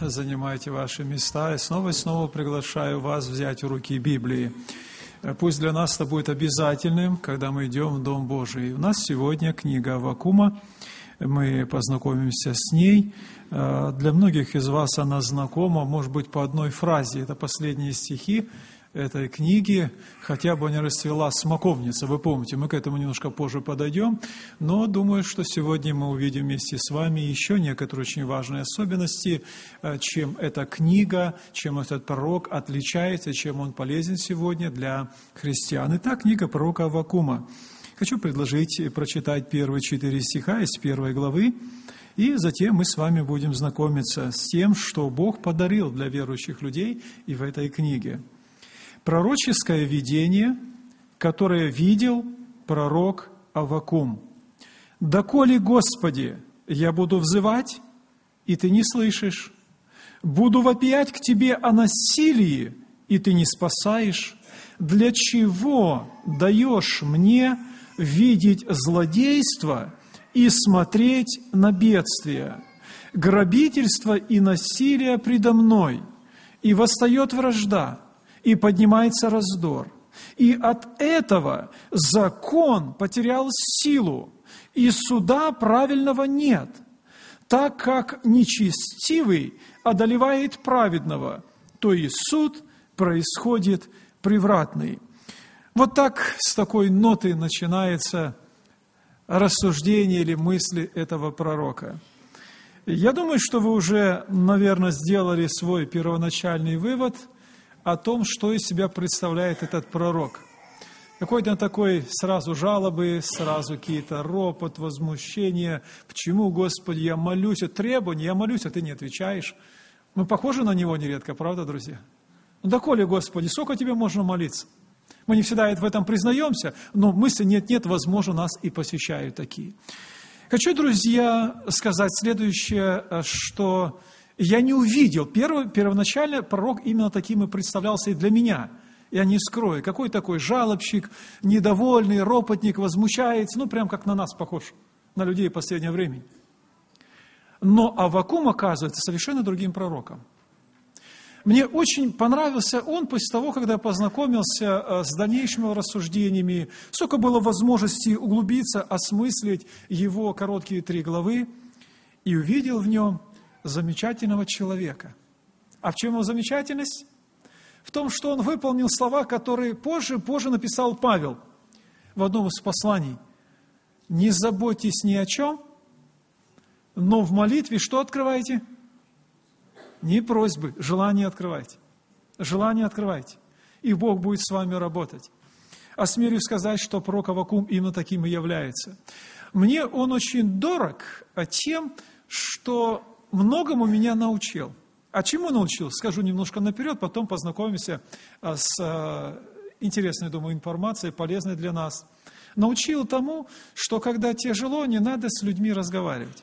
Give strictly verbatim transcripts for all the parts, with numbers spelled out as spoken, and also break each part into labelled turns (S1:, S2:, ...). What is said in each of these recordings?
S1: занимайте ваши места. И снова и снова приглашаю вас взять в руки Библии. Пусть для нас это будет обязательным, когда мы идем в Дом Божий. У нас сегодня книга Аввакума. Мы познакомимся с ней. Для многих из вас она знакома, может быть, по одной фразе. Это последние стихи этой книги, хотя бы не расцвела смоковница. Вы помните, мы к этому немножко позже подойдем, но думаю, что сегодня мы увидим вместе с вами еще некоторые очень важные особенности, чем эта книга, чем этот пророк отличается, чем он полезен сегодня для христиан. Итак, книга пророка Аввакума. Хочу предложить прочитать первые четыре стиха из первой главы, и затем мы с вами будем знакомиться с тем, что Бог подарил для верующих людей и в этой книге. Пророческое видение, которое видел пророк Аввакум. «Доколе, Господи, я буду взывать, и Ты не слышишь, буду вопиять к Тебе о насилии, и Ты не спасаешь, для чего даешь мне видеть злодейство и смотреть на бедствие, грабительство и насилие предо мной, и восстает вражда, и поднимается раздор. И от этого закон потерял силу, и суда правильного нет, так как нечестивый одолевает праведного, то и суд происходит превратный». Вот так, с такой ноты начинается рассуждение или мысли этого пророка. Я думаю, что вы уже, наверное, сделали свой первоначальный вывод о том, что из себя представляет этот пророк. Какой-то такой сразу жалобы, сразу какие-то ропот, возмущение. Почему, Господи, я молюсь, требования, я молюсь, а Ты не отвечаешь. Мы похожи на него нередко, правда, друзья? Ну, доколе, Господи, сколько Тебе можно молиться? Мы не всегда в этом признаемся, но мысли нет-нет, возможно, нас и посещают такие. Хочу, друзья, сказать следующее, что я не увидел, первый, первоначально пророк именно таким и представлялся и для меня. Я не скрою, какой такой жалобщик, недовольный, ропотник, возмущается, ну, прям как на нас похож, на людей последнего времени. Но Аввакум оказывается совершенно другим пророком. Мне очень понравился он после того, когда я познакомился с дальнейшими рассуждениями, сколько было возможности углубиться, осмыслить его короткие три главы, и увидел в нем замечательного человека. А в чем его замечательность? В том, что он выполнил слова, которые позже, позже написал Павел в одном из посланий. «Не заботьтесь ни о чем, но в молитве что открываете?» Не просьбы, желание открывайте. Желание открывайте. И Бог будет с вами работать. Осмелюсь сказать, что пророк Аввакум именно таким и является. Мне он очень дорог тем, что многому меня научил. А чему научил? Скажу немножко наперед, потом познакомимся с интересной, думаю, информацией, полезной для нас. Научил тому, что когда тяжело, не надо с людьми разговаривать.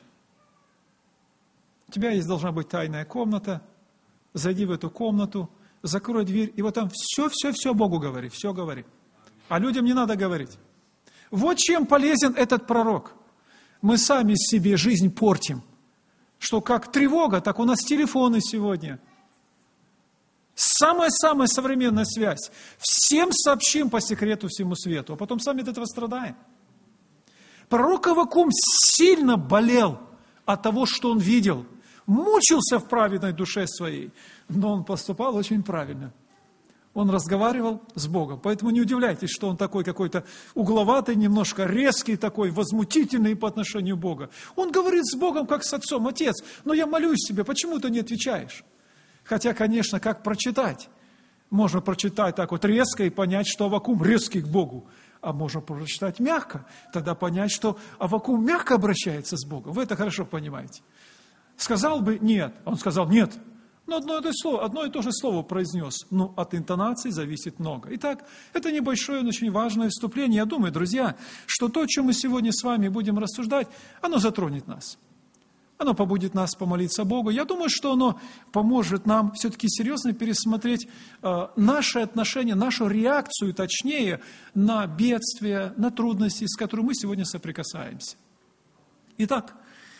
S1: У тебя есть, должна быть тайная комната, зайди в эту комнату, закрой дверь, и вот там все-все-все Богу говори, все говори. А людям не надо говорить. Вот чем полезен этот пророк. Мы сами себе жизнь портим. Что как тревога, так у нас телефоны сегодня. Самая-самая современная связь. Всем сообщим по секрету всему свету, а потом сами от этого страдаем. Пророк Аввакум сильно болел от того, что он видел. Мучился в праведной душе своей, но он поступал очень правильно. Он разговаривал с Богом. Поэтому не удивляйтесь, что он такой какой-то угловатый, немножко резкий такой, возмутительный по отношению к Богу. Он говорит с Богом, как с отцом: «Отец, но я молюсь тебе, почему ты не отвечаешь?» Хотя, конечно, как прочитать? Можно прочитать так вот резко и понять, что Аввакум резкий к Богу. А можно прочитать мягко, тогда понять, что Аввакум мягко обращается с Богом. Вы это хорошо понимаете. Сказал бы «нет», он сказал «нет». Но одно, это слово, одно и то же слово произнес. Но от интонации зависит много. Итак, это небольшое, но очень важное вступление. Я думаю, друзья, что то, о чем мы сегодня с вами будем рассуждать, оно затронет нас. Оно побудит нас помолиться Богу. Я думаю, что оно поможет нам все-таки серьезно пересмотреть э, наши отношения, нашу реакцию, точнее, на бедствия, на трудности, с которыми мы сегодня соприкасаемся. Итак,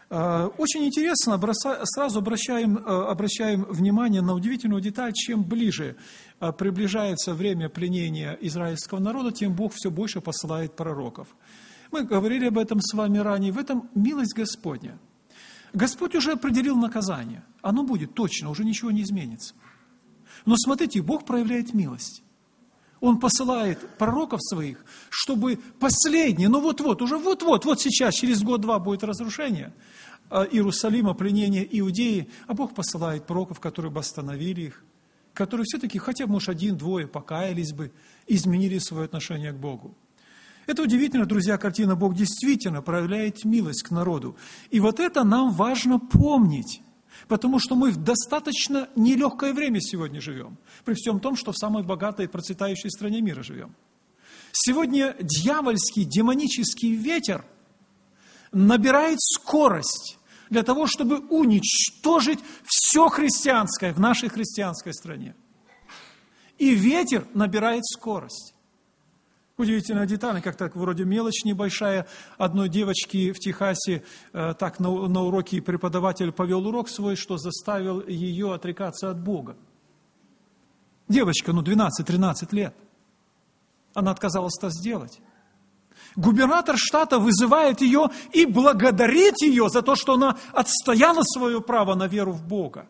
S1: Очень интересно, сразу обращаем, обращаем внимание на удивительную деталь: чем ближе приближается время пленения израильского народа, тем Бог все больше посылает пророков. Мы говорили об этом с вами ранее. В этом милость Господня. Господь уже определил наказание. Оно будет точно, уже ничего не изменится. Но смотрите, Бог проявляет милость. Он посылает пророков своих, чтобы последние, ну вот-вот, уже вот-вот, вот сейчас, через год-два будет разрушение Иерусалима, пленение Иудеи, а Бог посылает пророков, которые бы остановили их, которые все-таки, хотя бы, может, один-двое покаялись бы, изменили свое отношение к Богу. Это удивительно, друзья, картина. Бог действительно проявляет милость к народу. И вот это нам важно помнить. Потому что мы в достаточно нелегкое время сегодня живем, при всем том, что в самой богатой и процветающей стране мира живем. Сегодня дьявольский, демонический ветер набирает скорость для того, чтобы уничтожить все христианское в нашей христианской стране. И ветер набирает скорость. Удивительная деталь, как так вроде мелочь небольшая. Одной девочки в Техасе э, так на, на уроке преподаватель повел урок свой, что заставил ее отрекаться от Бога. Девочка, ну, двенадцать-тринадцать лет. Она отказалась это сделать. Губернатор штата вызывает ее и благодарит ее за то, что она отстояла свое право на веру в Бога.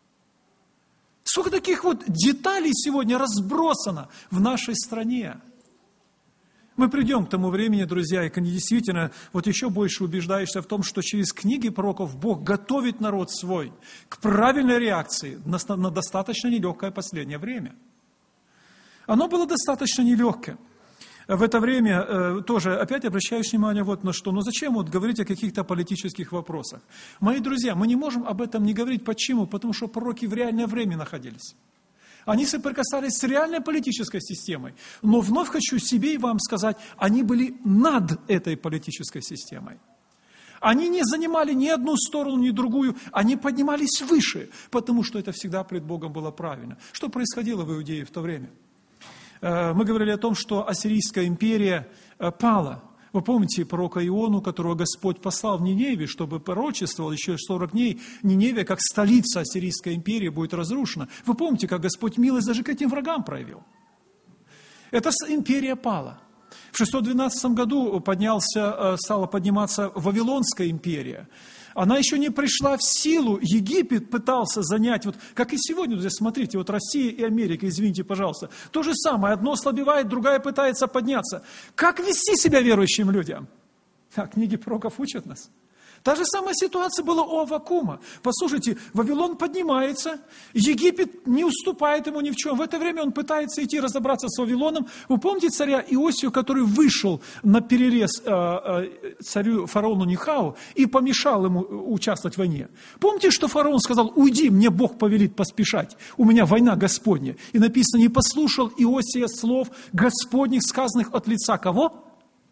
S1: Сколько таких вот деталей сегодня разбросано в нашей стране. Мы придем к тому времени, друзья, и действительно вот еще больше убеждаешься в том, что через книги пророков Бог готовит народ свой к правильной реакции на, на достаточно нелегкое последнее время. Оно было достаточно нелегкое. В это время э, тоже опять обращаешь внимание вот на что. Ну зачем вот говорить о каких-то политических вопросах? Мои друзья, мы не можем об этом не говорить. Почему? Потому что пророки в реальное время находились. Они соприкасались с реальной политической системой. Но вновь хочу себе и вам сказать, они были над этой политической системой. Они не занимали ни одну сторону, ни другую. Они поднимались выше, потому что это всегда пред Богом было правильно. Что происходило в Иудее в то время? Мы говорили о том, что Ассирийская империя пала. Вы помните пророка Иону, которого Господь послал в Ниневию, чтобы пророчествовал еще сорок дней. Ниневия, как столица Ассирийской империи, будет разрушена. Вы помните, как Господь милость даже к этим врагам проявил? Эта империя пала. В шестьсот двенадцатом году поднялся, стала подниматься Вавилонская империя. Она еще не пришла в силу. Египет пытался занять, вот как и сегодня, здесь смотрите, вот Россия и Америка, извините, пожалуйста. То же самое, одно ослабевает, другая пытается подняться. Как вести себя верующим людям? А книги пророков учат нас. Та же самая ситуация была у Аввакума. Послушайте, Вавилон поднимается, Египет не уступает ему ни в чем. В это время он пытается идти разобраться с Вавилоном. Вы помните царя Иосию, который вышел на перерез э, э, царю фараону Нихау и помешал ему участвовать в войне? Помните, что фараон сказал: уйди, мне Бог повелит поспешать, у меня война Господня. И написано: не послушал Иосия слов Господних, сказанных от лица кого?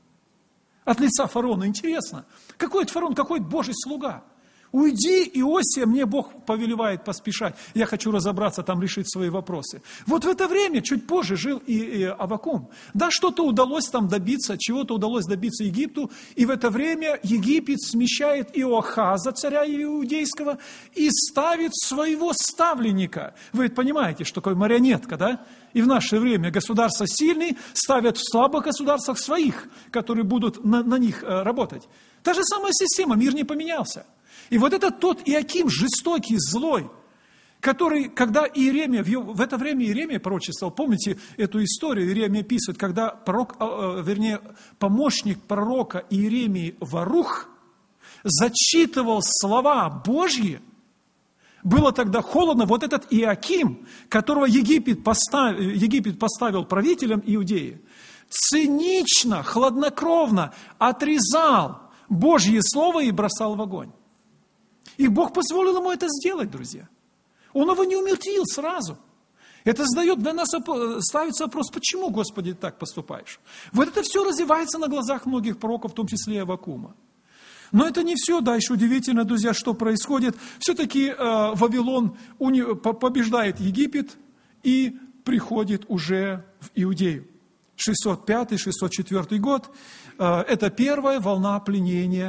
S1: От лица фараона. Интересно, какой это фараон, какой это Божий слуга? Уйди, Иосия, мне Бог повелевает поспешать. Я хочу разобраться, там решить свои вопросы. Вот в это время, чуть позже, жил и, и Аввакум. Да, что-то удалось там добиться, чего-то удалось добиться Египту. И в это время Египет смещает Иоахаза, царя иудейского, и ставит своего ставленника. Вы ведь понимаете, что такое марионетка, да? И в наше время государства сильные ставят в слабых государствах своих, которые будут на, на них работать. Та же самая система, мир не поменялся. И вот это тот Иаким, жестокий, злой, который, когда Иеремия, в это время Иеремия пророчествовал, помните эту историю, Иеремия пишет, когда пророк, вернее, помощник пророка Иеремии Варух зачитывал слова Божьи, было тогда холодно, вот этот Иаким, которого Египет поставил, Египет поставил правителем Иудеи, цинично, хладнокровно отрезал Божье слово и бросал в огонь. И Бог позволил ему это сделать, друзья. Он его не умертвил сразу. Это задает для нас, ставится вопрос: почему, Господи, ты так поступаешь? Вот это все развивается на глазах многих пророков, в том числе и Аввакума. Но это не все. Дальше удивительно, друзья, что происходит. Все-таки э, Вавилон уни, побеждает Египет и приходит уже в Иудею. шестьсот пятый - шестьсот четвёртый год. Э, это первая волна пленения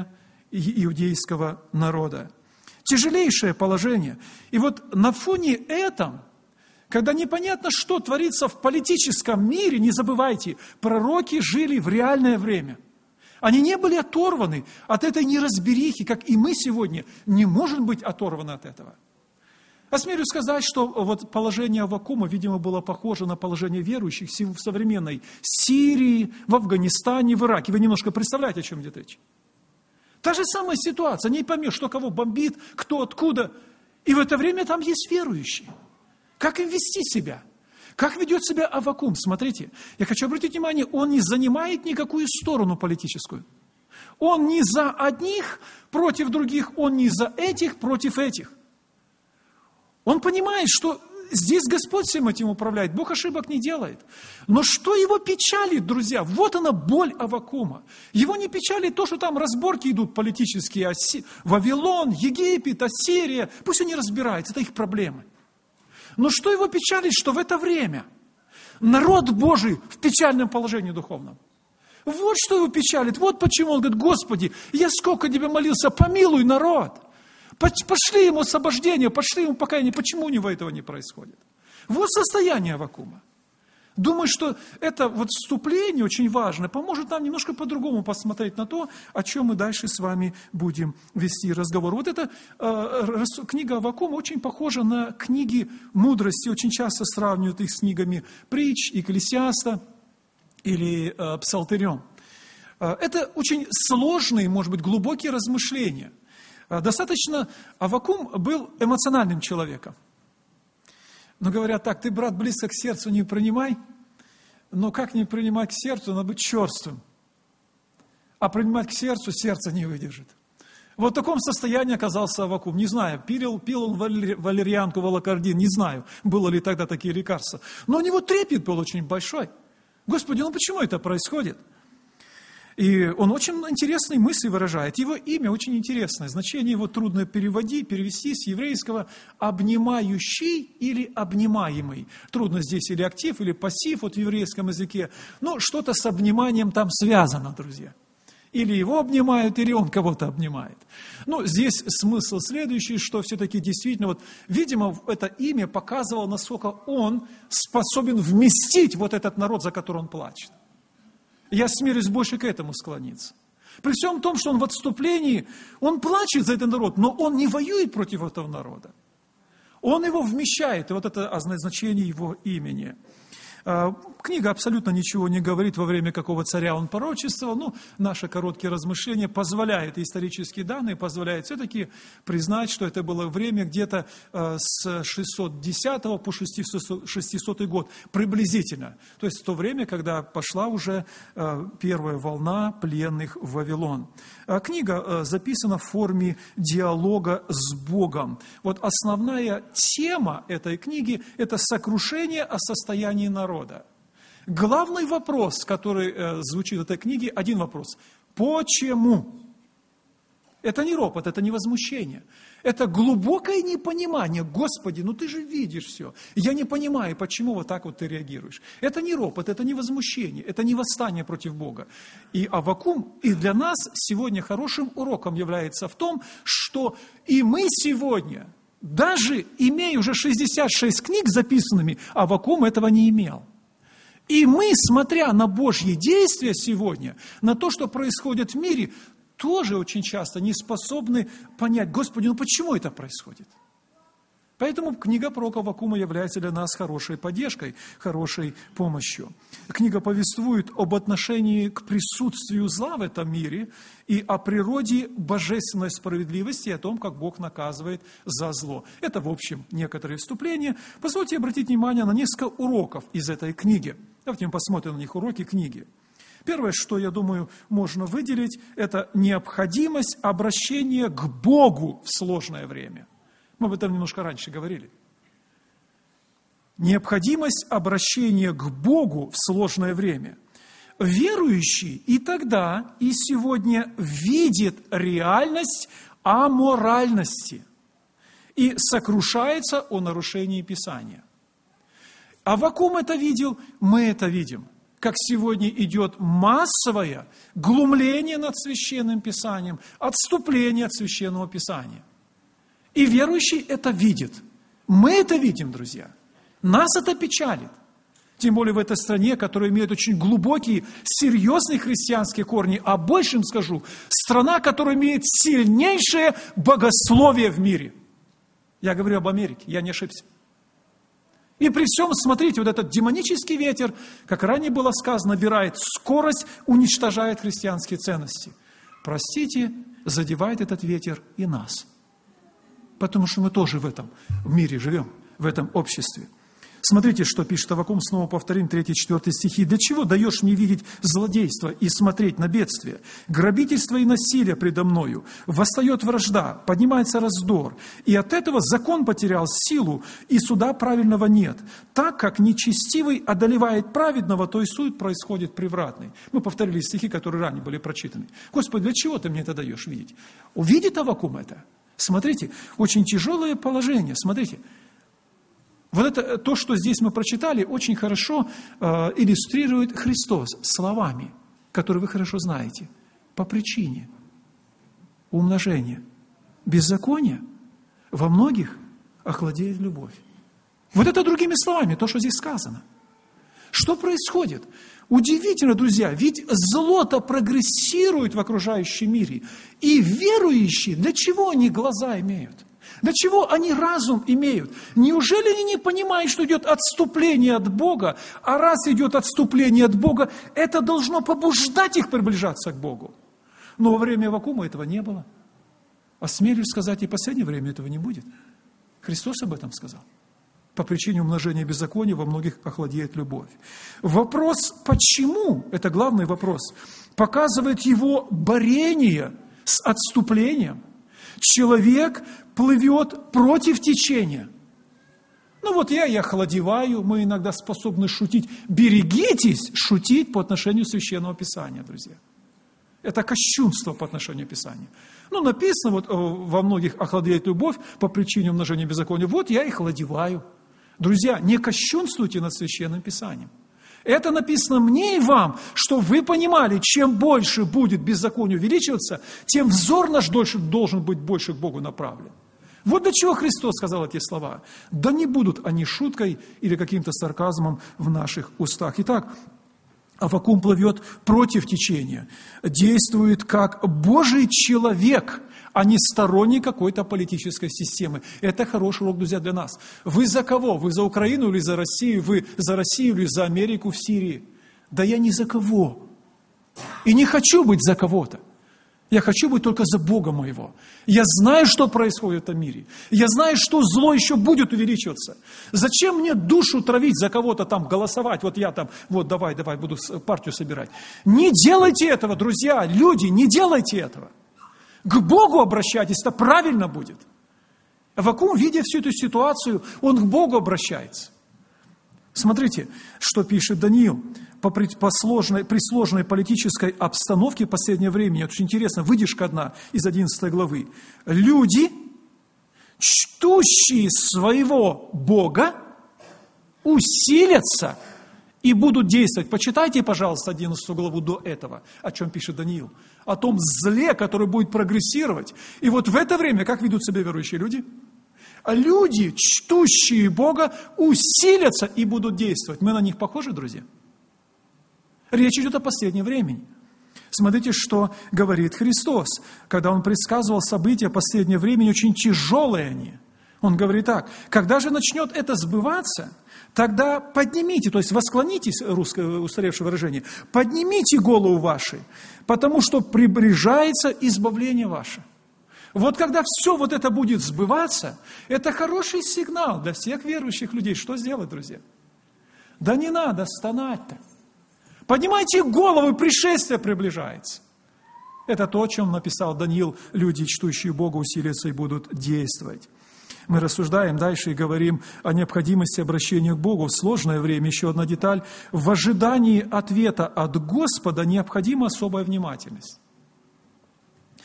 S1: иудейского народа. Тяжелейшее положение. И вот на фоне этом, когда непонятно, что творится в политическом мире, не забывайте, пророки жили в реальное время. Они не были оторваны от этой неразберихи, как и мы сегодня не можем быть оторваны от этого. Осмелюсь сказать, что вот положение Аввакума, видимо, было похоже на положение верующих в современной Сирии, в Афганистане, в Ираке. Вы немножко представляете, о чем идет речь? Та же самая ситуация, не поймешь, что кого бомбит, кто откуда. И в это время там есть верующие. Как им вести себя? Как ведет себя Аввакум? Смотрите, я хочу обратить внимание, он не занимает никакую сторону политическую. Он не за одних против других, он не за этих против этих. Он понимает, что здесь Господь всем этим управляет, Бог ошибок не делает. Но что его печалит, друзья? Вот она боль Аввакума. Его не печалит то, что там разборки идут политические, Оси... Вавилон, Египет, Ассирия. Пусть они разбираются, это их проблемы. Но что его печалит, что в это время народ Божий в печальном положении духовном. Вот что его печалит, вот почему он говорит: Господи, я сколько тебе молился, помилуй народ. Пошли ему освобождение, пошли ему покаяние. Почему у него этого не происходит? Вот состояние Аввакума. Думаю, что это вот вступление очень важно, поможет нам немножко по-другому посмотреть на то, о чем мы дальше с вами будем вести разговор. Вот эта э, книга Аввакума очень похожа на книги мудрости, очень часто сравнивают их с книгами Притч, Екклесиаста или э, Псалтырем. Э, это очень сложные, может быть, глубокие размышления. Э, достаточно Аввакум был эмоциональным человеком. Но говорят так: ты, брат, близко к сердцу не принимай, но как не принимать к сердцу, надо быть черствым. А принимать к сердцу, сердце не выдержит. Вот в таком состоянии оказался Аввакум. Не знаю, пил, пил он валерьянку, волокордин, не знаю, было ли тогда такие лекарства. Но у него трепет был очень большой. Господи, ну почему это происходит? И он очень интересные мысли выражает. Его имя очень интересное. Значение его трудно переводить, перевести с еврейского «обнимающий» или «обнимаемый». Трудно здесь или актив, или пассив вот в еврейском языке. Но что-то с обниманием там связано, друзья. Или его обнимают, или он кого-то обнимает. Ну, здесь смысл следующий, что все-таки действительно, вот, видимо, это имя показывало, насколько он способен вместить вот этот народ, за который он плачет. Я смирюсь больше к этому склониться. При всем том, что он в отступлении, он плачет за этот народ, но он не воюет против этого народа. Он его вмещает, и вот это значение его имени. Книга абсолютно ничего не говорит, во время какого царя он пророчествовал. Ну, наши короткие размышления позволяют, исторические данные позволяют все-таки признать, что это было время где-то с шестьсот десятого по шестисотый год, приблизительно. То есть в то время, когда пошла уже первая волна пленных в Вавилон. Книга записана в форме диалога с Богом. Вот основная тема этой книги – это сокрушение о состоянии народа. Главный вопрос, который э, звучит в этой книге, один вопрос. Почему? Это не ропот, это не возмущение. Это глубокое непонимание. Господи, ну ты же видишь все. Я не понимаю, почему вот так вот ты реагируешь. Это не ропот, это не возмущение, это не восстание против Бога. И Аввакум и для нас сегодня хорошим уроком является в том, что и мы сегодня, даже имея уже шестьдесят шесть книг записанными, Аввакум этого не имел. И мы, смотря на Божьи действия сегодня, на то, что происходит в мире, тоже очень часто не способны понять: Господи, ну почему это происходит? Поэтому книга пророка Аввакума является для нас хорошей поддержкой, хорошей помощью. Книга повествует об отношении к присутствию зла в этом мире и о природе божественной справедливости, и о том, как Бог наказывает за зло. Это, в общем, некоторые вступления. Позвольте обратить внимание на несколько уроков из этой книги. Давайте мы посмотрим на них, уроки книги. Первое, что, я думаю, можно выделить, это необходимость обращения к Богу в сложное время. Мы об этом немножко раньше говорили. Необходимость обращения к Богу в сложное время. Верующий и тогда, и сегодня видит реальность аморальности и сокрушается о нарушении Писания. Аввакум это видел, мы это видим. как сегодня идет массовое глумление над Священным Писанием, отступление от Священного Писания. И верующий это видит. Мы это видим, друзья. Нас это печалит. Тем более в этой стране, которая имеет очень глубокие, серьезные христианские корни. А больше им скажу, страна, которая имеет сильнейшее богословие в мире. Я говорю об Америке, я не ошибся. И при всем, смотрите, вот этот демонический ветер, как ранее было сказано, набирает скорость, уничтожает христианские ценности. Простите, задевает этот ветер и нас. Потому что мы тоже в этом мире живем, в этом обществе. Смотрите, что пишет Аввакум, снова повторим, третий-четвёртый стихи. «Для чего даешь мне видеть злодейство и смотреть на бедствие? Грабительство и насилие предо мною. Восстает вражда, поднимается раздор. И от этого закон потерял силу, и суда правильного нет. Так как нечестивый одолевает праведного, то и суд происходит превратный». Мы повторили стихи, которые ранее были прочитаны. Господи, для чего ты мне это даешь видеть? Увидит Аввакум это? Смотрите, очень тяжелое положение. Смотрите. Вот это, то, что здесь мы прочитали, очень хорошо э, иллюстрирует Христос словами, которые вы хорошо знаете. По причине умножения беззакония во многих охладеет любовь. Вот это другими словами, то, что здесь сказано. Что происходит? Удивительно, друзья, ведь зло-то прогрессирует в окружающем мире. И верующие, для чего они глаза имеют? Для чего они разум имеют? Неужели они не понимают, что идет отступление от Бога? А раз идет отступление от Бога, это должно побуждать их приближаться к Богу. Но во время Аввакума этого не было. Осмелюсь сказать, и в последнее время этого не будет. Христос об этом сказал. По причине умножения беззакония во многих охладеет любовь. Вопрос «почему?» – это главный вопрос. Показывает его борение с отступлением. Человек плывет против течения. Ну вот я и охладеваю, мы иногда способны шутить. Берегитесь шутить по отношению к Священному Писанию, друзья. Это кощунство по отношению к Писанию. Ну, написано вот во многих охладеет любовь по причине умножения беззакония. Вот я и охладеваю. Друзья, не кощунствуйте над Священным Писанием. Это написано мне и вам, что вы понимали, чем больше будет беззаконие увеличиваться, тем взор наш дольше, должен быть больше к Богу направлен. Вот для чего Христос сказал эти слова. Да не будут они шуткой или каким-то сарказмом в наших устах. Итак, Аввакум плывет против течения, действует как Божий человек, а не сторонник какой-то политической системы. Это хороший урок, друзья, для нас. Вы за кого? Вы за Украину или за Россию? Вы за Россию или за Америку в Сирии? Да я не за кого. И не хочу быть за кого-то. Я хочу быть только за Бога моего. Я знаю, что происходит в этом мире. Я знаю, что зло еще будет увеличиваться. Зачем мне душу травить за кого-то там, голосовать? Вот я там, вот давай, давай, буду партию собирать. Не делайте этого, друзья, люди, не делайте этого. К Богу обращайтесь, это правильно будет. Аввакум, видя всю эту ситуацию, он к Богу обращается. Смотрите, что пишет Даниил. По, по сложной, при сложной политической обстановке в последнее время, очень интересно, выдержка одна из одиннадцатой главы. Люди, чтущие своего Бога, усилятся и будут действовать. Почитайте, пожалуйста, одиннадцатую главу до этого, о чем пишет Даниил. О том зле, которое будет прогрессировать. И вот в это время, как ведут себя верующие люди? А люди, чтущие Бога, усилятся и будут действовать. Мы на них похожи, друзья? Речь идет о последнем времени. Смотрите, что говорит Христос, когда Он предсказывал события последнего времени, очень тяжелые они. Он говорит так: когда же начнет это сбываться, тогда поднимите, то есть восклонитесь, русское устаревшее выражение, поднимите голову ваши, потому что приближается избавление ваше. Вот когда все вот это будет сбываться, это хороший сигнал для всех верующих людей. Что сделать, друзья? Да не надо стонать-то. Поднимайте голову, пришествие приближается. Это то, о чем написал Даниил. Люди, чтущие Бога, усилятся и будут действовать. Мы рассуждаем дальше и говорим о необходимости обращения к Богу в сложное время. Еще одна деталь. В ожидании ответа от Господа необходима особая внимательность.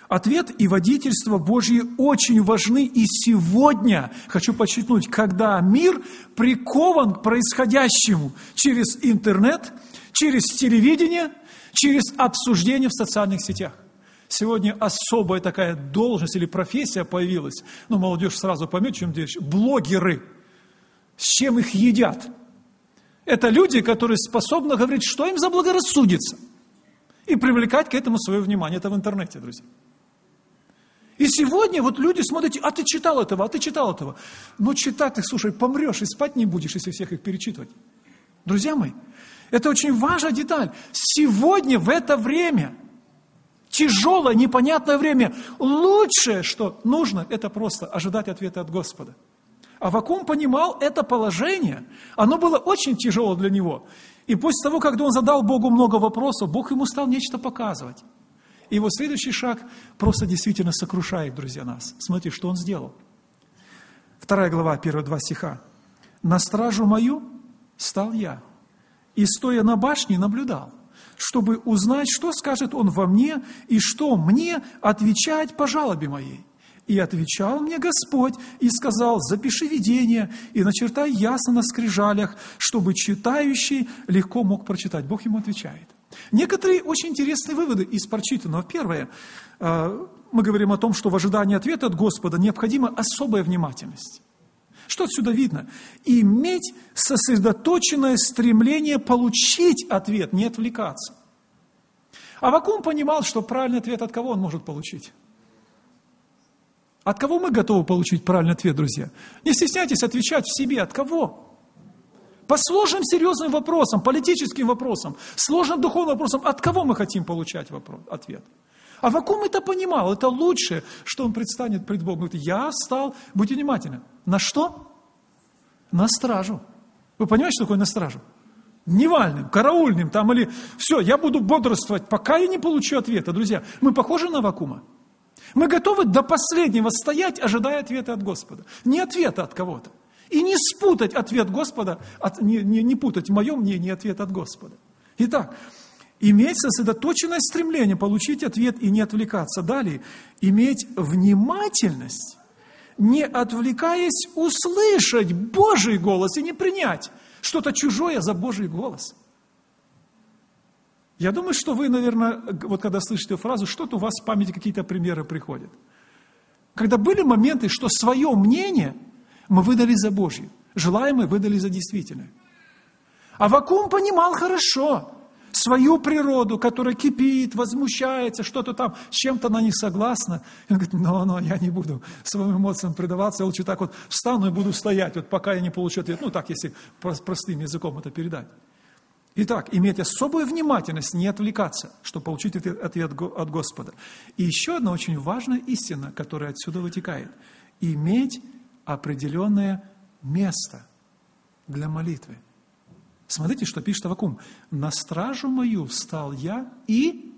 S1: Ответ и водительство Божьи очень важны и сегодня, хочу подчеркнуть, когда мир прикован к происходящему через интернет, через телевидение, через обсуждение в социальных сетях. Сегодня особая такая должность или профессия появилась, ну, молодежь сразу поймет, в чем дело, блогеры, с чем их едят. Это люди, которые способны говорить, что им заблагорассудится, и привлекать к этому свое внимание. Это в интернете, друзья. И сегодня вот люди смотрят, а ты читал этого, а ты читал этого. Но читать ты, слушай, помрешь и спать не будешь, если всех их перечитывать. Друзья мои, это очень важная деталь. Сегодня, в это время, тяжелое, непонятное время, лучшее, что нужно, это просто ожидать ответа от Господа. Аввакум понимал это положение, оно было очень тяжело для него. И после того, когда он задал Богу много вопросов, Бог ему стал нечто показывать. И его следующий шаг просто действительно сокрушает, друзья, нас. Смотрите, что он сделал. Вторая глава, первые два стиха. «На стражу мою стал я, и, стоя на башне, наблюдал, чтобы узнать, что скажет он во мне, и что мне отвечать по жалобе моей. И отвечал мне Господь, и сказал, запиши видение, и начертай ясно на скрижалях, чтобы читающий легко мог прочитать». Бог ему отвечает. Некоторые очень интересные выводы из прочитанного. Первое, мы говорим о том, что в ожидании ответа от Господа необходима особая внимательность. Что отсюда видно? Иметь сосредоточенное стремление получить ответ, не отвлекаться. Аввакум понимал, что правильный ответ от кого он может получить? От кого мы готовы получить правильный ответ, друзья? Не стесняйтесь отвечать в себе. От кого? По сложным серьезным вопросам, политическим вопросам, сложным духовным вопросам, от кого мы хотим получать вопрос, ответ? Аввакум это понимал, это лучшее, что он предстанет пред Богом. Говорит, я стал, будьте внимательны, на что? На стражу. Вы понимаете, что такое на стражу? Дневальным, караульным там или все, я буду бодрствовать, пока я не получу ответа. Друзья, мы похожи на Аввакума? Мы готовы до последнего стоять, ожидая ответа от Господа. Не ответа от кого-то. И не спутать ответ Господа, от, не, не, не путать мое мнение и ответ от Господа. Итак, иметь сосредоточенное стремление получить ответ и не отвлекаться. Далее, иметь внимательность, не отвлекаясь, услышать Божий голос и не принять что-то чужое за Божий голос. Я думаю, что вы, наверное, вот когда слышите эту фразу, что-то у вас в памяти какие-то примеры приходят. Когда были моменты, что свое мнение мы выдали за Божье, желаемое выдали за действительное. Аввакум понимал хорошо свою природу, которая кипит, возмущается, что-то там, с чем-то она не согласна. И он говорит, но, но, я не буду своим эмоциям предаваться, я лучше так вот встану и буду стоять, вот пока я не получу ответ. Ну так, если простым языком это передать. Итак, иметь особую внимательность, не отвлекаться, чтобы получить ответ от Господа. И еще одна очень важная истина, которая отсюда вытекает. Иметь определенное место для молитвы. Смотрите, что пишет Аввакум. «На стражу мою встал я и,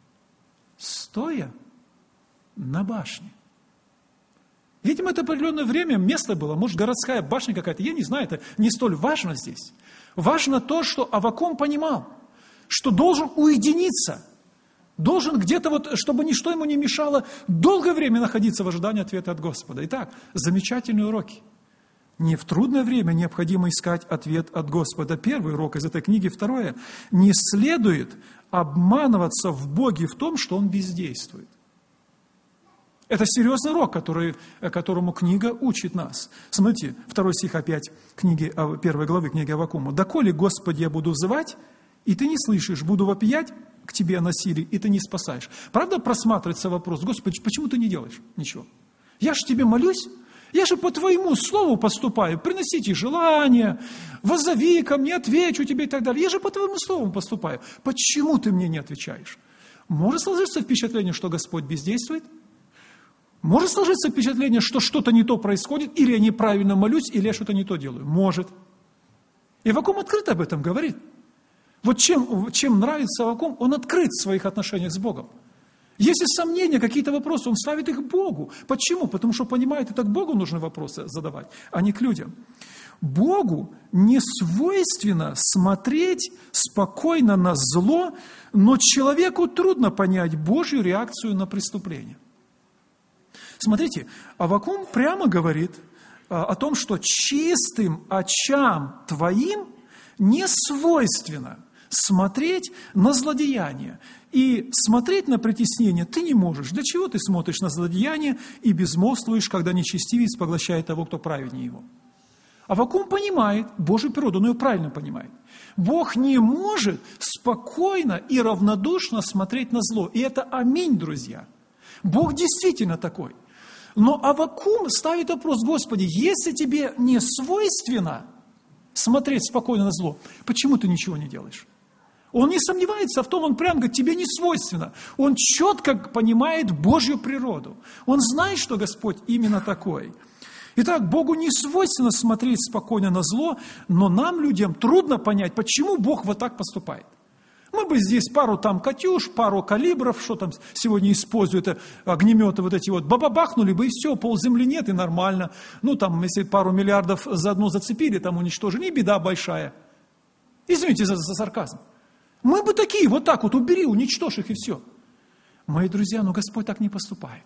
S1: стоя на башне». Видимо, это определенное время, место было, может, городская башня какая-то, я не знаю, это не столь важно здесь. Важно то, что Аввакум понимал, что должен уединиться, должен где-то, вот, чтобы ничто ему не мешало, долгое время находиться в ожидании ответа от Господа. Итак, замечательные уроки. Не в трудное время необходимо искать ответ от Господа. Первый урок из этой книги. Второе. Не следует обманываться в Боге в том, что Он бездействует. Это серьезный урок, который, которому книга учит нас. Смотрите, второй стих опять книги, первой главы книги Аввакума. «Доколе, Господи, я буду взывать, и Ты не слышишь, буду вопиять к Тебе о насилии, и Ты не спасаешь». Правда, просматривается вопрос, Господи, почему Ты не делаешь ничего? Я же Тебе молюсь, я же по Твоему слову поступаю, приносите желания, воззови ко мне, отвечу Тебе и так далее. Я же по Твоему слову поступаю. Почему Ты мне не отвечаешь? Может сложиться впечатление, что Господь бездействует? Может сложиться впечатление, что что-то не то происходит, или я неправильно молюсь, или я что-то не то делаю? Может. И Аввакум открыто об этом говорит. Вот чем, чем нравится Аввакум, он открыт в своих отношениях с Богом. Если сомнения, какие-то вопросы, он ставит их Богу. Почему? Потому что понимает, это к Богу нужны вопросы задавать, а не к людям. Богу не свойственно смотреть спокойно на зло, но человеку трудно понять Божью реакцию на преступление. Смотрите, Аввакум прямо говорит о том, что чистым очам твоим не свойственно смотреть на злодеяние. И смотреть на притеснение ты не можешь. Для чего ты смотришь на злодеяние и безмолвствуешь, когда нечестивец поглощает того, кто праведнее его? Аввакум понимает Божью природу, но ее правильно понимает. Бог не может спокойно и равнодушно смотреть на зло. И это аминь, друзья. Бог действительно такой. Но Аввакум ставит вопрос: Господи, если тебе не свойственно смотреть спокойно на зло, почему ты ничего не делаешь? Он не сомневается в том, он прямо говорит: тебе не свойственно. Он четко понимает Божью природу. Он знает, что Господь именно такой. Итак, Богу не свойственно смотреть спокойно на зло, но нам, людям, трудно понять, почему Бог вот так поступает. Мы бы здесь пару там «Катюш», пару калибров, что там сегодня используют, огнеметы вот эти вот, бабабахнули бы, и все, полземли нет, и нормально. Ну, там, если пару миллиардов заодно зацепили, там уничтожили, и беда большая. Извините за, за сарказм. Мы бы такие, вот так вот, убери, уничтожь их, и все. Мои друзья, но Господь так не поступает.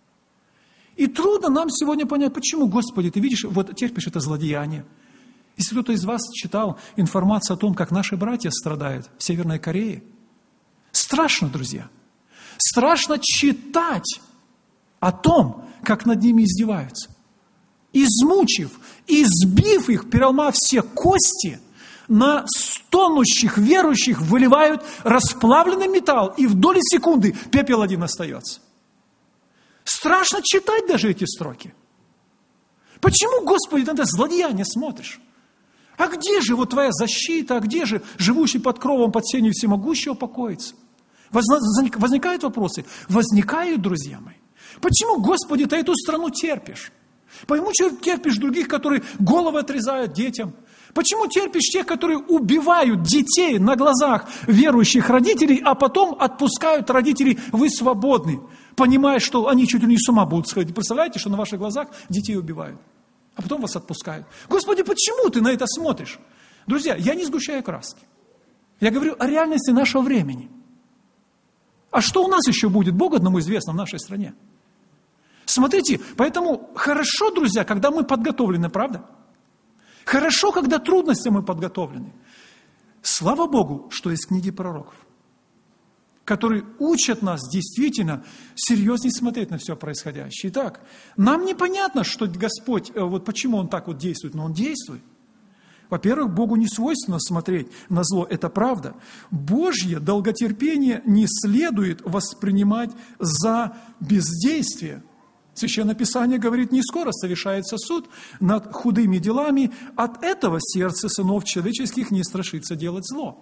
S1: И трудно нам сегодня понять, почему, Господи, ты видишь, вот терпишь это злодеяние. Если кто-то из вас читал информацию о том, как наши братья страдают в Северной Корее, страшно, друзья. Страшно читать о том, как над ними издеваются. Измучив, избив их, переломав все кости, на стонущих верующих выливают расплавленный металл, и в доли секунды пепел один остается. Страшно читать даже эти строки. Почему, Господи, на это злодеяние смотришь? А где же вот твоя защита, а где же живущий под кровом, под сенью всемогущего покоится? Возникают вопросы? Возникают, друзья мои. Почему, Господи, ты эту страну терпишь? Почему терпишь других, которые головы отрезают детям? Почему терпишь тех, которые убивают детей на глазах верующих родителей, а потом отпускают родителей, вы свободны, понимая, что они чуть ли не с ума будут сходить? Представляете, что на ваших глазах детей убивают, а потом вас отпускают? Господи, почему ты на это смотришь? Друзья, я не сгущаю краски. Я говорю о реальности нашего времени. А что у нас еще будет? Богу одному известно в нашей стране. Смотрите, поэтому хорошо, друзья, когда мы подготовлены, правда? Хорошо, когда трудности мы подготовлены. Слава Богу, что есть книги пророков, которые учат нас действительно серьезнее смотреть на все происходящее. Итак, нам непонятно, что Господь, вот почему Он так вот действует, но Он действует. Во-первых, Богу не свойственно смотреть на зло, это правда. Божье долготерпение не следует воспринимать за бездействие. Священное Писание говорит, не скоро совершается суд над худыми делами, от этого сердце сынов человеческих не страшится делать зло.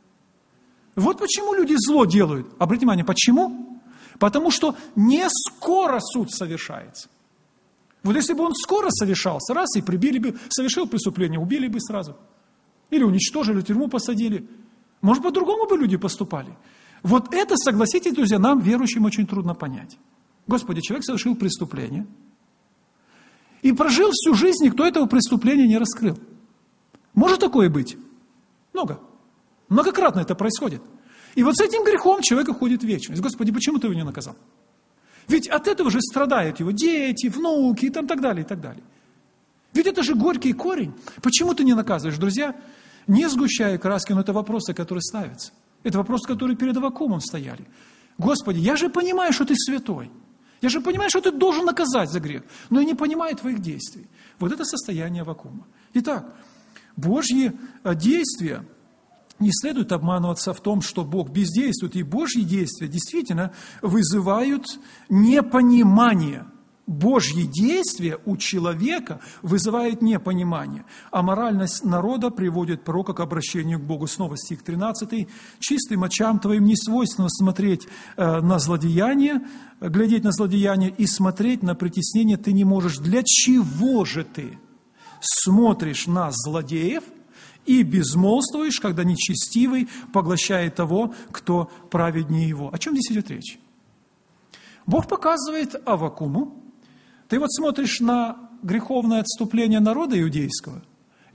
S1: Вот почему люди зло делают. Обратите внимание, почему? Потому что не скоро суд совершается. Вот если бы он скоро совершался, раз и прибили бы, совершил преступление, убили бы сразу. Или уничтожили, в тюрьму посадили. Может, по-другому бы люди поступали. Вот это, согласитесь, друзья, нам, верующим, очень трудно понять. Господи, человек совершил преступление и прожил всю жизнь, никто этого преступления не раскрыл. Может такое быть? Много. Многократно это происходит. И вот с этим грехом человек уходит в вечность. Господи, почему ты его не наказал? Ведь от этого же страдают его дети, внуки и там так далее, и так далее. Ведь это же горький корень. Почему ты не наказываешь, друзья? Не сгущая краски, но это вопросы, которые ставятся. Это вопросы, которые перед Аввакумом стояли. Господи, я же понимаю, что ты святой. Я же понимаю, что ты должен наказать за грех, но я не понимаю твоих действий. Вот это состояние Аввакума. Итак, Божьи действия, не следует обманываться в том, что Бог бездействует, и Божьи действия действительно вызывают непонимание. Божьи действия у человека вызывают непонимание, а моральность народа приводит пророка к обращению к Богу. Снова стих тринадцатый. «Чистым очам твоим не свойственно смотреть э, на злодеяние, глядеть на злодеяние и смотреть на притеснение ты не можешь. Для чего же ты смотришь на злодеев и безмолвствуешь, когда нечестивый поглощает того, кто праведнее его?» О чем здесь идет речь? Бог показывает Аввакуму. Ты вот смотришь на греховное отступление народа иудейского,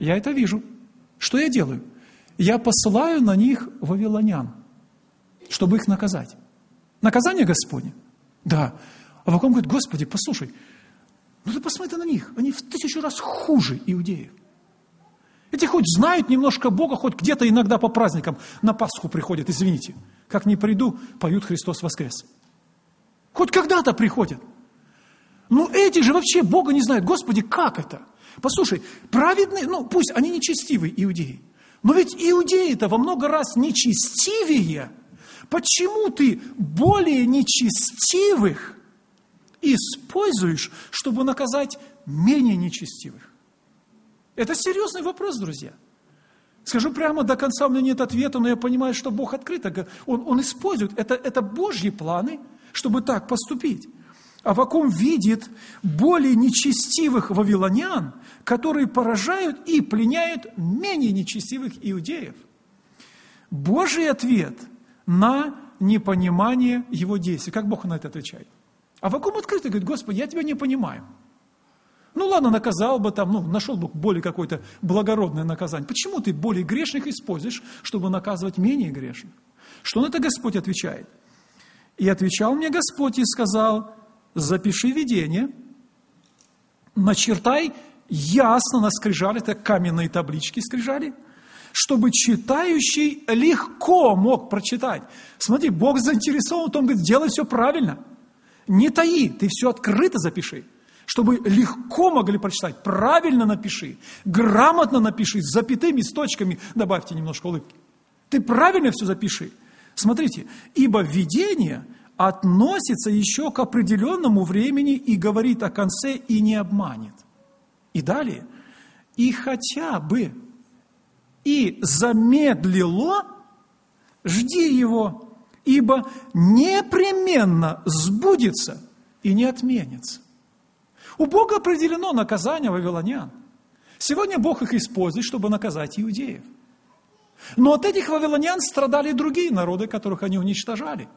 S1: Я это вижу. Что я делаю? Я посылаю на них вавилонян, чтобы их наказать. Наказание Господне? Да. А Авакум говорит: Господи, послушай, ну ты посмотри на них, они в тысячу раз хуже иудеев. Эти хоть знают немножко Бога, хоть где-то иногда по праздникам на Пасху приходят, извините. Как не приду, поют «Христос воскрес». Хоть когда-то приходят. Но эти же вообще Бога не знают. Господи, как это? Послушай, праведные, ну пусть они нечестивые иудеи, но ведь иудеи-то во много раз нечестивее. Почему ты более нечестивых используешь, чтобы наказать менее нечестивых? Это серьезный вопрос, друзья. Скажу прямо, до конца у меня нет ответа, но я понимаю, что Бог открыто, Он, он использует, это, это Божьи планы, чтобы так поступить. Авакум видит более нечестивых вавилонян, которые поражают и пленяют менее нечестивых иудеев. Божий ответ на непонимание его действий. Как Бог на это отвечает? Авакум открыто говорит: Господи, я тебя не понимаю. Ну ладно, наказал бы там, ну, нашел бы более какое-то благородное наказание. Почему ты более грешных используешь, чтобы наказывать менее грешных? Что на это Господь отвечает? И отвечал мне Господь и сказал: запиши видение, начертай ясно на скрижали, это каменные таблички скрижали, чтобы читающий легко мог прочитать. Смотри, Бог заинтересован в том, говорит: делай все правильно. Не таи, ты все открыто запиши. Чтобы легко могли прочитать, правильно напиши, грамотно напиши, с запятыми, с точками, добавьте немножко улыбки. Ты правильно все запиши. Смотрите, ибо видение относится еще к определенному времени и говорит о конце и не обманет. И далее, и хотя бы и замедлило, жди его, ибо непременно сбудется и не отменится. У Бога определено наказание вавилонян. Сегодня Бог их использует, чтобы наказать иудеев. Но от этих вавилонян страдали другие народы, которых они уничтожали.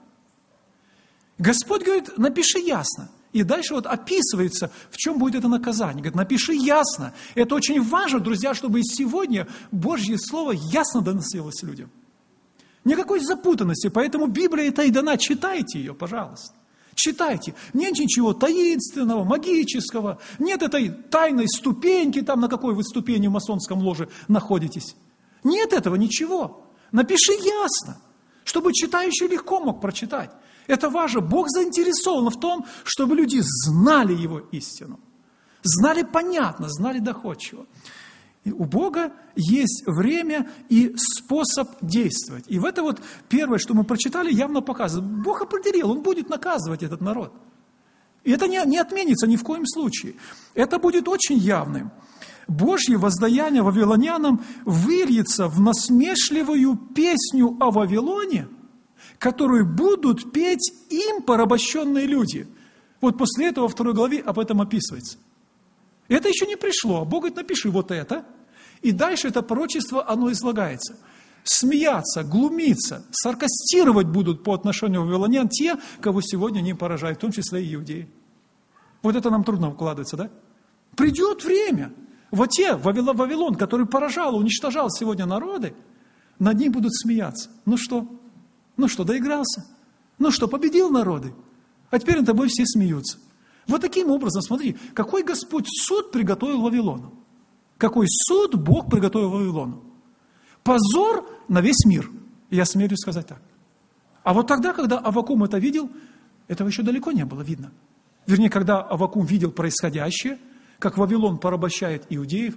S1: Господь говорит: напиши ясно. И дальше вот описывается, в чем будет это наказание. Говорит: напиши ясно. Это очень важно, друзья, чтобы сегодня Божье Слово ясно доносилось людям. Никакой запутанности, поэтому Библия это и дана. Читайте ее, пожалуйста. Читайте. Нет ничего таинственного, магического. Нет этой тайной ступеньки, там на какой вы ступени в масонском ложе находитесь. Нет этого ничего. Напиши ясно, чтобы читающий легко мог прочитать. Это важно. Бог заинтересован в том, чтобы люди знали Его истину. Знали понятно, знали доходчиво. И у Бога есть время и способ действовать. И в это вот первое, что мы прочитали, явно показывает. Бог определил, Он будет наказывать этот народ. И это не, не отменится ни в коем случае. Это будет очень явным. Божье воздаяние вавилонянам выльется в насмешливую песню о Вавилоне, которую будут петь им порабощенные люди. Вот после этого во второй главе об этом описывается. Это еще не пришло. Бог говорит: напиши вот это. И дальше это пророчество, оно излагается. Смеяться, глумиться, саркастировать будут по отношению к вавилонян те, кого сегодня не поражают, в том числе и иудеи. Вот это нам трудно вкладывается, да? Придет время. Вот те, Вавилон, который поражал, уничтожал сегодня народы, над ним будут смеяться. Ну что? Ну что, доигрался? Ну что, победил народы? А теперь над тобой все смеются. Вот таким образом, смотри, какой Господь суд приготовил Вавилону. Какой суд Бог приготовил Вавилону. Позор на весь мир. Я смеюсь сказать так. А вот тогда, когда Авакум это видел, этого еще далеко не было видно. Вернее, когда Авакум видел происходящее, как Вавилон порабощает иудеев,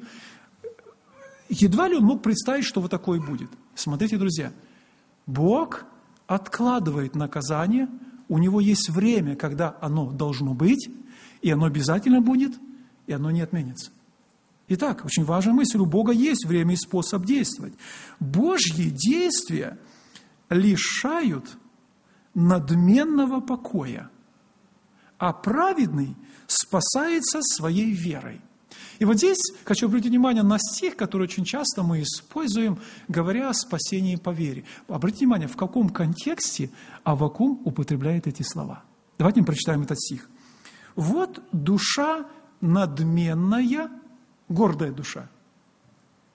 S1: едва ли он мог представить, что вот такое будет. Смотрите, друзья, Бог откладывает наказание, у Него есть время, когда оно должно быть, и оно обязательно будет, и оно не отменится. Итак, очень важная мысль, у Бога есть время и способ действовать. Божьи действия лишают надменного покоя, а праведный спасается своей верой. И вот здесь хочу обратить внимание на стих, который очень часто мы используем, говоря о спасении по вере. Обратите внимание, в каком контексте Авакум употребляет эти слова. Давайте мы прочитаем этот стих. «Вот душа надменная, гордая душа,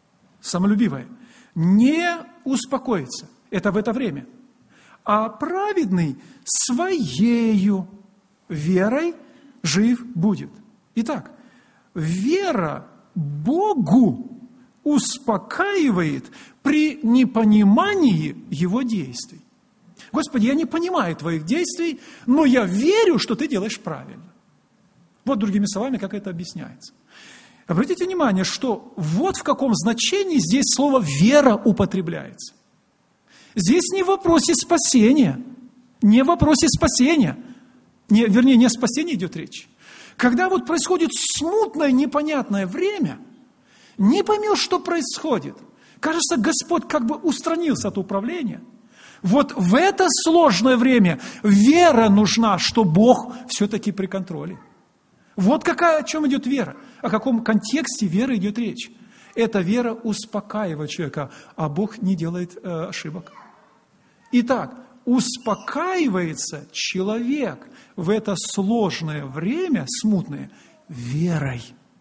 S1: самолюбивое, не успокоится. Это в это время. А праведный своею верой жив будет. Итак, вера Богу успокаивает при непонимании Его действий. Господи, я не понимаю Твоих действий, но я верю, что Ты делаешь правильно. Вот другими словами, как это объясняется. Обратите внимание, что вот в каком значении здесь слово «вера» употребляется. Здесь не в вопросе спасения, не в вопросе спасения, не, вернее, не о спасении идет речь. Когда вот происходит смутное, непонятное время, не поймешь, что происходит. Кажется, Господь как бы устранился от управления. Вот в это сложное время вера нужна, что Бог все-таки при контроле. Вот какая, о чем идет вера, о каком контексте веры идет речь. Эта вера успокаивает человека, а Бог не делает э, ошибок. Итак, успокаивается человек в это сложное время, смутное, верой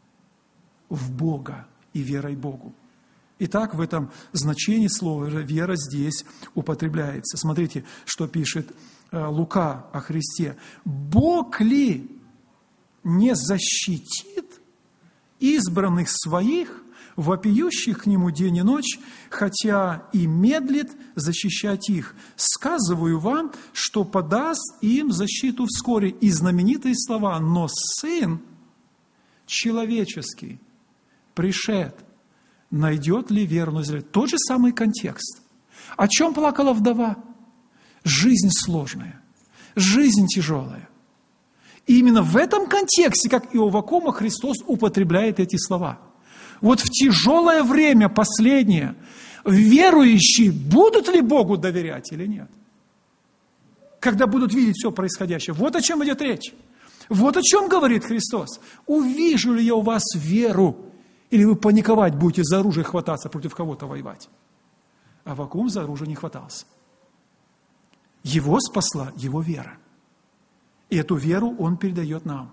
S1: в Бога и верой Богу. Итак, в этом значении слова «вера» здесь употребляется. Смотрите, что пишет э, Лука о Христе. «Бог ли не защитит избранных своих, вопиющих к Нему день и ночь, хотя и медлит защищать их? Сказываю вам, что подаст им защиту вскоре». И знаменитые слова «но Сын человеческий пришед, найдет ли верную зрелость?» Тот же самый контекст. О чем плакала вдова? Жизнь сложная, жизнь тяжелая. И именно в этом контексте, как и у Аввакума, Христос употребляет эти слова. Вот в тяжелое время, последнее, верующие будут ли Богу доверять или нет? Когда будут видеть все происходящее. Вот о чем идет речь. Вот о чем говорит Христос. «Увижу ли я у вас веру? Или вы паниковать будете, за оружие хвататься, против кого-то воевать?» Аввакум за оружие не хватался. Его спасла его вера. И эту веру он передает нам.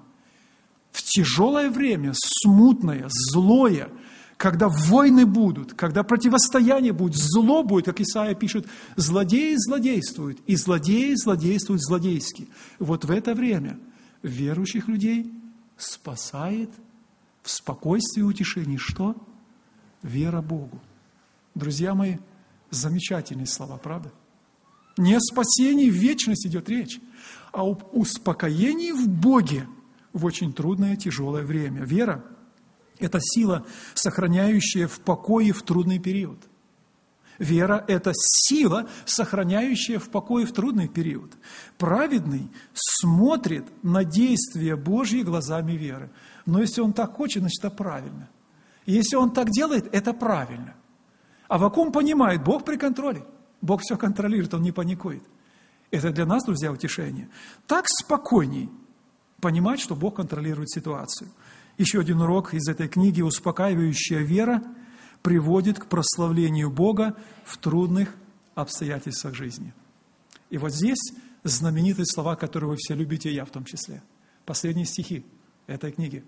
S1: В тяжелое время, смутное, злое, когда войны будут, когда противостояние будет, зло будет, как Исаия пишет, злодеи злодействуют, и злодеи злодействуют злодейски. Вот в это время верующих людей спасает в спокойствии и утешении что? Вера Богу. Друзья мои, замечательные слова, правда? Не о спасении в вечность идет речь, а об успокоении в Боге в очень трудное, тяжелое время. Вера – это сила, сохраняющая в покое в трудный период. Вера – это сила, сохраняющая в покое в трудный период. Праведный смотрит на действия Божьи глазами веры. Но если он так хочет, значит, это правильно. И если он так делает, это правильно. Аввакум понимает, Бог при контроле. Бог все контролирует, Он не паникует. Это для нас, друзья, утешение. Так спокойней понимать, что Бог контролирует ситуацию. Еще один урок из этой книги. Успокаивающая вера приводит к прославлению Бога в трудных обстоятельствах жизни. И вот здесь знаменитые слова, которые вы все любите, и я в том числе. Последние стихи этой книги.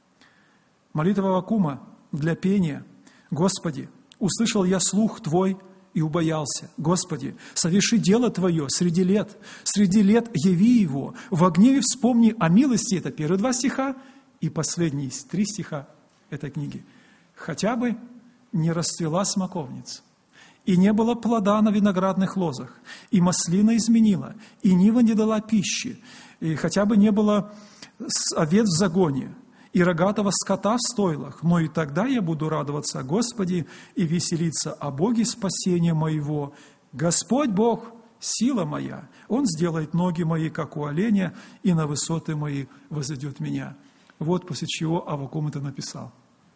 S1: Молитва Аввакума для пения. «Господи, услышал я слух Твой и убоялся. Господи, соверши дело Твое среди лет, среди лет яви его, в гневе вспомни о милости». Это первые два стиха, и последние три стиха этой книги. «Хотя бы не расцвела смоковница, и не было плода на виноградных лозах, и маслина изменила, и нива не дала пищи, и хотя бы не было овец в загоне, и рогатого скота в стойлах, но и тогда я буду радоваться о Господе и веселиться о Боге спасения моего. Господь Бог, сила моя, Он сделает ноги мои, как у оленя, и на высоты мои возведет меня». Вот после чего Аввакум это написал.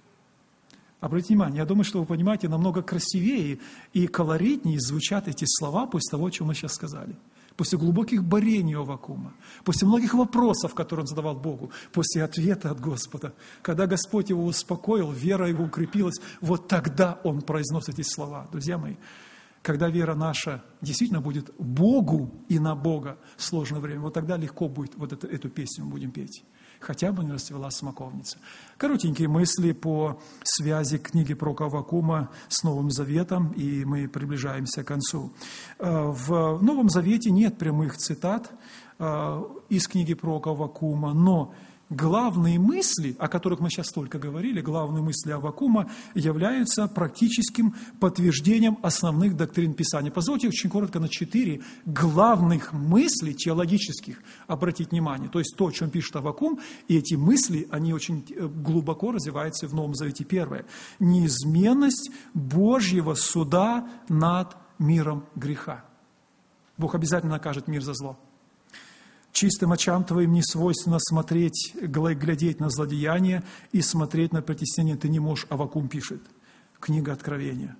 S1: Обратите внимание, я думаю, что вы понимаете, намного красивее и колоритнее звучат эти слова после того, о чем мы сейчас сказали. После глубоких борений Аввакума, после многих вопросов, которые он задавал Богу, после ответа от Господа. Когда Господь его успокоил, вера его укрепилась, вот тогда он произносит эти слова. Друзья мои, когда вера наша действительно будет Богу и на Бога в сложное время, вот тогда легко будет вот эту, эту песню мы будем петь. хотя бы не расцвела смоковница. Коротенькие мысли по связи книги пророка Аввакума с Новым Заветом, и мы приближаемся к концу. В Новом Завете нет прямых цитат из книги пророка Аввакума, но главные мысли, о которых мы сейчас только говорили, главные мысли Аввакума являются практическим подтверждением основных доктрин Писания. Позвольте очень коротко на четыре главных мысли теологических обратить внимание. То есть то, о чем пишет Аввакум, и эти мысли, они очень глубоко развиваются в Новом Завете. Первое. Неизменность Божьего суда над миром греха. Бог обязательно накажет мир за зло. Чистым очам твоим не свойственно смотреть, глядеть на злодеяние и смотреть на притеснение. Ты не можешь, Аввакум пишет. Книга Откровения.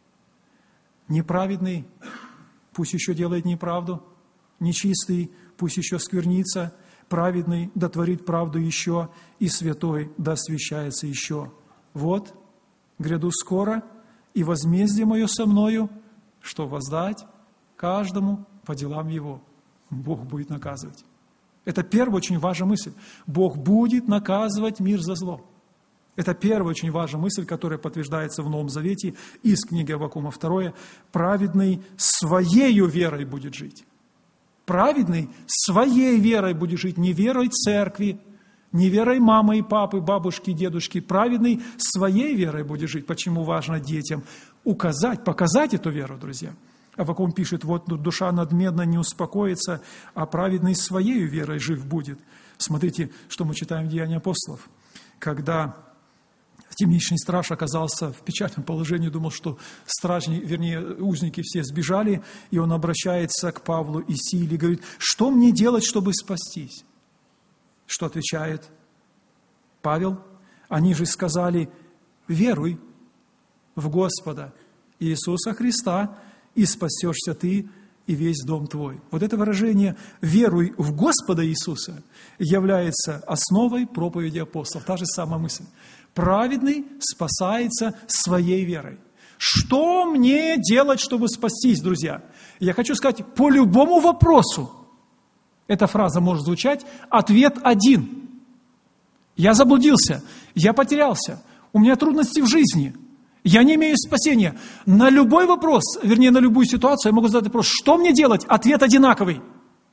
S1: Неправедный, пусть еще делает неправду. Нечистый, пусть еще сквернится. Праведный, да творит правду еще. И святой, да освящается еще. Вот, гряду скоро, и возмездие мое со мною, что воздать каждому по делам его. Бог будет наказывать. Это первая очень важная мысль. Бог будет наказывать мир за зло. Это первая очень важная мысль, которая подтверждается в Новом Завете из книги Аввакума. Второе. Праведный своею верой будет жить. Праведный своей верой будет жить, не верой церкви, не верой мамы и папы, бабушки, дедушки. Праведный своей верой будет жить. Почему важно детям указать, показать эту веру, друзья? Аввакум пишет, вот душа надменна не успокоится, а праведный своей верой жив будет. Смотрите, что мы читаем в Деяниях апостолов. Когда темничный страж оказался в печальном положении, думал, что стражни, вернее, узники все сбежали, и он обращается к Павлу и Силе и говорит, что мне делать, чтобы спастись? Что отвечает Павел? Они же сказали, веруй в Господа Иисуса Христа, и спасешься ты и весь дом твой. Вот это выражение «веруй в Господа Иисуса» является основой проповеди апостолов. Та же самая мысль. Праведный спасается своей верой. Что мне делать, чтобы спастись, друзья? Я хочу сказать, по любому вопросу, эта фраза может звучать, ответ один. Я заблудился, я потерялся, у меня трудности в жизни, я не имею спасения. На любой вопрос, вернее, на любую ситуацию я могу задать вопрос, что мне делать? Ответ одинаковый.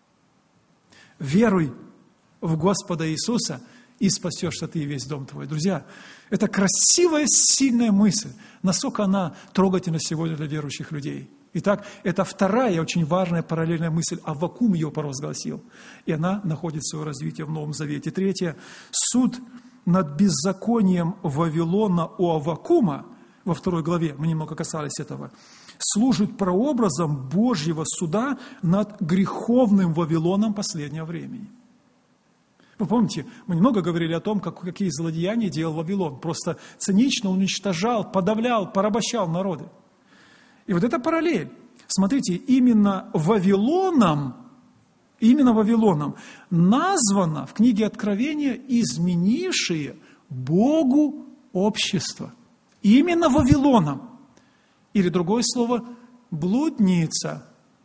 S1: Веруй в Господа Иисуса, и спасешься ты и весь дом твой. Друзья, это красивая, сильная мысль. Насколько она трогательна сегодня для верующих людей. Итак, это вторая очень важная параллельная мысль. Аввакум ее поразгласил. И она находит свое развитие в Новом Завете. Третье. Суд над беззаконием Вавилона у Аввакума, во второй главе, мы немного касались этого, служит прообразом Божьего суда над греховным Вавилоном последнего времени. Вы помните, мы немного говорили о том, как, какие злодеяния делал Вавилон. Просто цинично уничтожал, подавлял, порабощал народы. И вот это параллель. Смотрите, именно Вавилоном, именно Вавилоном названо в книге Откровения изменившее Богу общество. Именно Вавилоном. Или другое слово – блудница.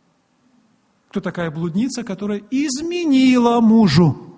S1: Кто такая блудница, которая изменила мужу?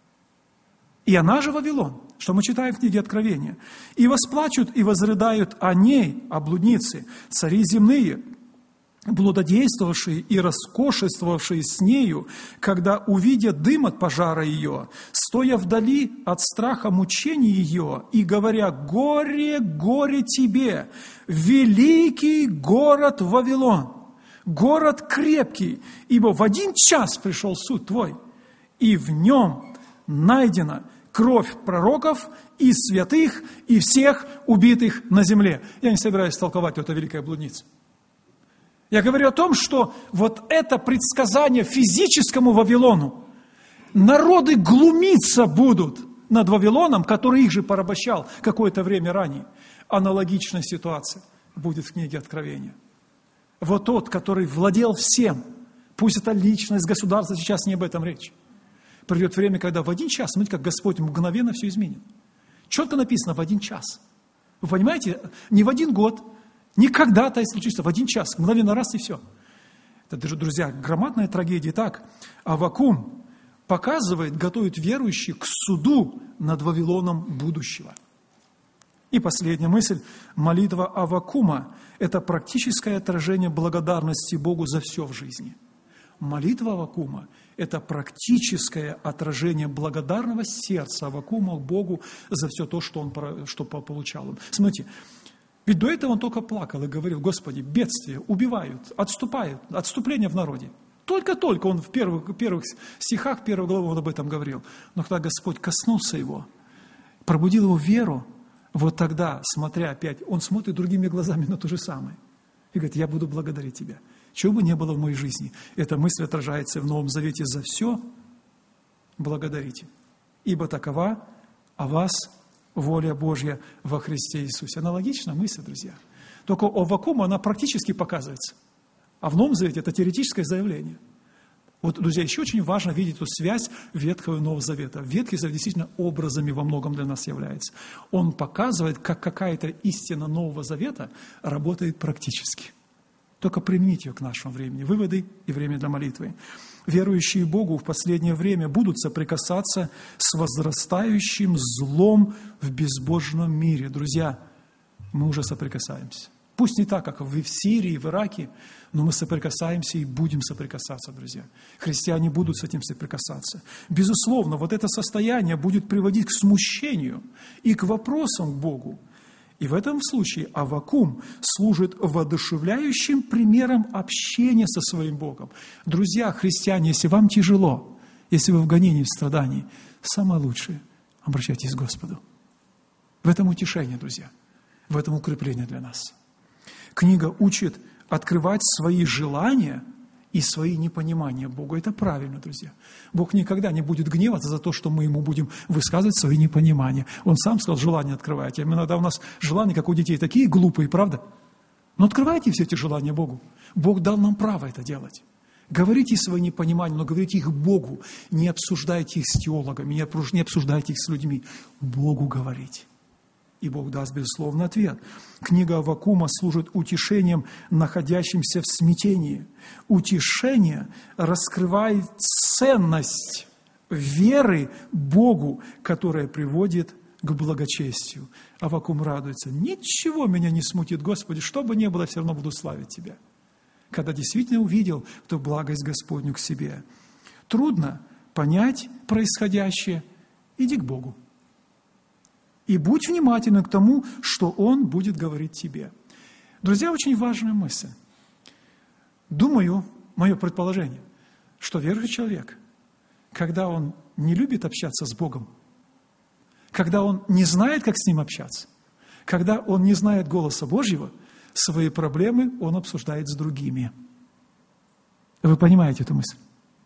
S1: И она же Вавилон, что мы читаем в книге Откровения. «И восплачут, и возрыдают о ней, о блуднице, цари земные, блудодействовавшие и роскошествовавшие с нею, когда увидят дым от пожара ее, стоя вдали от страха мучений ее, и говоря, горе, горе тебе, великий город Вавилон, город крепкий, ибо в один час пришел суд твой, и в нем найдена кровь пророков и святых, и всех убитых на земле». Я не собираюсь толковать, это великая блудница. Я говорю о том, что вот это предсказание физическому Вавилону, народы глумиться будут над Вавилоном, который их же порабощал какое-то время ранее. Аналогичная ситуация будет в книге Откровения. Вот тот, который владел всем, пусть это личность, государство, сейчас не об этом речь. Придет время, когда в один час, смотрите, как Господь мгновенно все изменит. Четко написано в один час. Вы понимаете, не в один год, не когда-то и случится, в один час, мгновенно раз и все. Это, друзья, громадная трагедия. Так, Аввакум, показывает, готовит верующих к суду над Вавилоном будущего. И последняя мысль. Молитва Аввакума – это практическое отражение благодарности Богу за все в жизни. Молитва Аввакума – это практическое отражение благодарного сердца Аввакума Богу за все то, что он что получал. Смотрите, ведь до этого он только плакал и говорил: Господи, бедствия, убивают, отступают, отступление в народе. Только-только он в первых, первых стихах первой главы он об этом говорил. Но когда Господь коснулся его, пробудил его веру, вот тогда, смотря опять, он смотрит другими глазами на то же самое. И говорит: я буду благодарить Тебя. Чего бы ни было в моей жизни, эта мысль отражается в Новом Завете: за все благодарите. Ибо такова о вас воля Божья во Христе Иисусе. Аналогичная мысль, друзья. Только у Аввакума она практически показывается. А в Новом Завете это теоретическое заявление. Вот, друзья, еще очень важно видеть эту связь Ветхого и Нового Завета. Ветхий Завет действительно образами во многом для нас является. Он показывает, как какая-то истина Нового Завета работает практически. Только примените ее к нашему времени. Выводы и время для молитвы. Верующие Богу в последнее время будут соприкасаться с возрастающим злом в безбожном мире. Друзья, мы уже соприкасаемся. Пусть не так, как в Сирии, в Ираке, но мы соприкасаемся и будем соприкасаться, друзья. Христиане будут с этим соприкасаться. Безусловно, вот это состояние будет приводить к смущению и к вопросам к Богу. И в этом случае Аввакум служит воодушевляющим примером общения со своим Богом. Друзья, христиане, если вам тяжело, если вы в гонении, в страдании, самое лучшее – обращайтесь к Господу. В этом утешение, друзья, в этом укрепление для нас. Книга учит открывать свои желания и свои непонимания Богу. Это правильно, друзья. Бог никогда не будет гневаться за то, что мы Ему будем высказывать свои непонимания. Он сам сказал: желания открывайте. Иногда у нас желания, как у детей, такие глупые, правда? Но открывайте все эти желания Богу. Бог дал нам право это делать. Говорите свои непонимания, но говорите их Богу. Не обсуждайте их с теологами, не обсуждайте их с людьми. Богу говорите. И Бог даст, безусловно, ответ. Книга Аввакума служит утешением находящимся в смятении. Утешение раскрывает ценность веры Богу, которая приводит к благочестию. Аввакум радуется: ничего меня не смутит, Господи, что бы ни было, все равно буду славить Тебя. Когда действительно увидел эту благость Господню к себе. Трудно понять происходящее, иди к Богу. И будь внимательным к тому, что Он будет говорить тебе. Друзья, очень важная мысль. Думаю, мое предположение, что верующий человек, когда он не любит общаться с Богом, когда он не знает, как с Ним общаться, когда он не знает голоса Божьего, свои проблемы он обсуждает с другими. Вы понимаете эту мысль?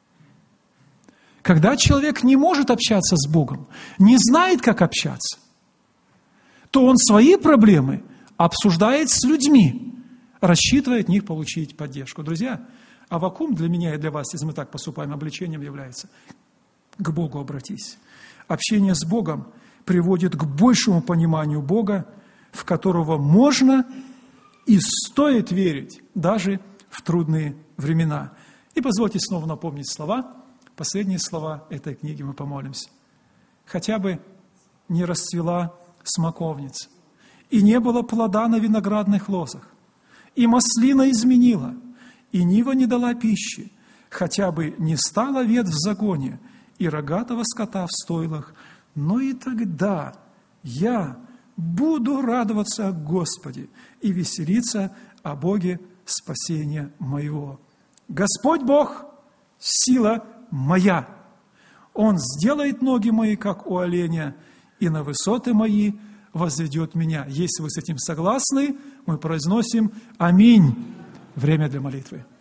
S1: Когда человек не может общаться с Богом, не знает, как общаться, то он свои проблемы обсуждает с людьми, рассчитывая от них получить поддержку. Друзья, Аввакум для меня и для вас, если мы так поступаем, обличением является: к Богу обратись. Общение с Богом приводит к большему пониманию Бога, в которого можно и стоит верить даже в трудные времена. И позвольте снова напомнить слова, последние слова этой книги, мы помолимся. Хотя бы не расцвела смоковница, и не было плода на виноградных лозах, и маслина изменила, и нива не дала пищи, хотя бы не стал овец в загоне, и рогатого скота в стойлах, но и тогда я буду радоваться о Господе и веселиться о Боге спасения моего. Господь Бог – сила моя. Он сделает ноги мои, как у оленя, и на высоты мои возведет меня. Если вы с этим согласны, мы произносим «Аминь». Время для молитвы.